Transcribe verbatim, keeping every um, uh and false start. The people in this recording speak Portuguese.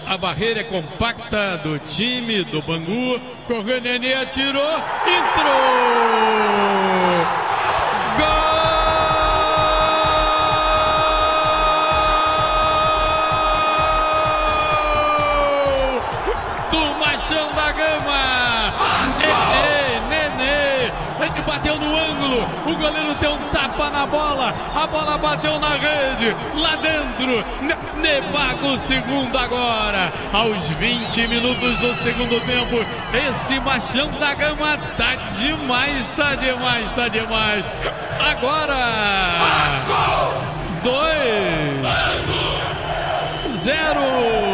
A barreira é compacta do time do Bangu. Correu, Nenê, atirou, entrou! Gol! Do Machão da Gama! Nenê, Nenê! Ele bateu no ângulo, o goleiro deu um tapa na bola, a bola bateu na rede, lá dentro, Nenê paga o segundo agora, aos vinte minutos do segundo tempo. Esse Machão da Gama tá demais, tá demais, tá demais. Agora, dois, zero.